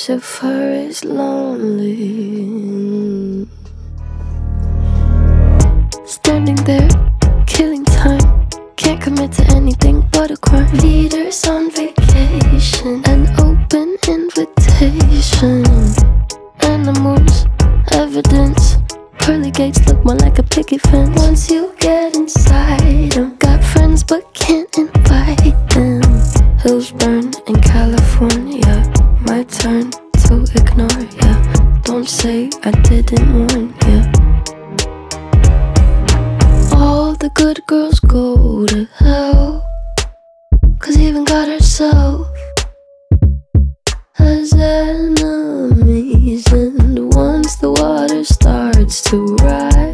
Lucifer is lonely. Standing there, killing time. Can't commit to anything but a crime. Leaders on vacation, an open invitation. Animals, evidence. Pearly gates look more like a picket fence. Once you get inside them, got friends but can't invite them. Hills burn in California. My turn to ignore ya. Don't say I didn't warn ya. All the good girls go to hell, 'cause even God herself has enemies. And once the water starts to rise,